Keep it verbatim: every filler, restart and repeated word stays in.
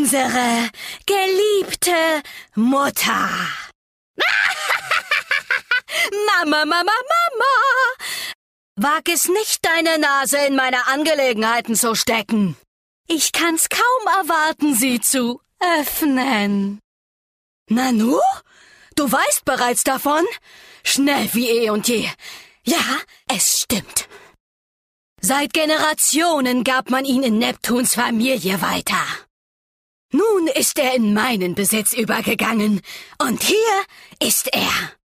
Unsere geliebte Mutter. Mama, Mama, Mama! Wag es nicht, deine Nase in meine Angelegenheiten zu stecken. Ich kann's kaum erwarten, sie zu öffnen. Nanu? Du weißt bereits davon? Schnell wie eh und je. Ja, es stimmt. Seit Generationen gab man ihn in Neptuns Familie weiter. Nun ist er in meinen Besitz übergegangen und hier ist er.